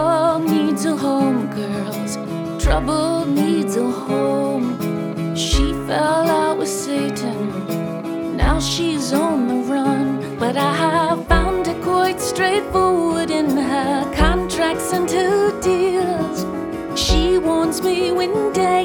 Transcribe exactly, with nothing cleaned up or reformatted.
Trouble needs a home, girls. Trouble needs a home. She fell out with Satan. Now she's on the run. But I have found her quite straightforward in her contracts and her deals. She warns me when day